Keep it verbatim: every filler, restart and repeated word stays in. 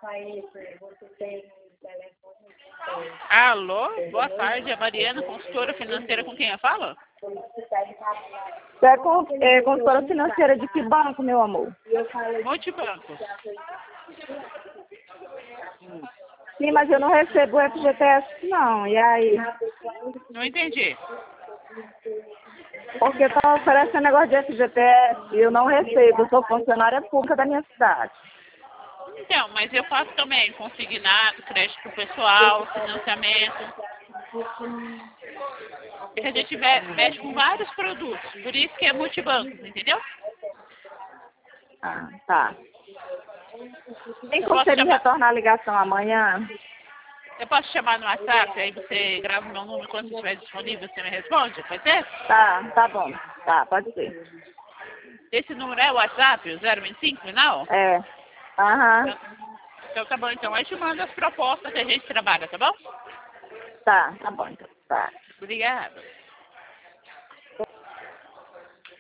Alô, boa tarde, é Mariana, consultora financeira, com quem eu falo? Você é, con é consultora financeira de que banco, meu amor? Multibanco. Sim, mas eu não recebo o F G T S não, e aí? Não entendi. Porque estão oferecendo negócio de F G T S e eu não recebo, eu sou funcionária pública da minha cidade. Então, mas eu faço também consignado, crédito pessoal, financiamento. Porque a gente mexe com vários produtos, por isso que é multibanco, entendeu? Ah, tá. Tem Eu como posso você me chamar, retornar a ligação amanhã? eu posso chamar no WhatsApp, aí você grava o meu número, quando você estiver disponível, você me responde, pode ser? Tá, tá bom. Tá, pode ser. Esse número é o WhatsApp, o zero vinte e cinco, final? É. Aham. Então, então tá bom, então. Aí te mando as propostas que a gente trabalha, tá bom? Tá, tá bom então. Tá. Obrigada.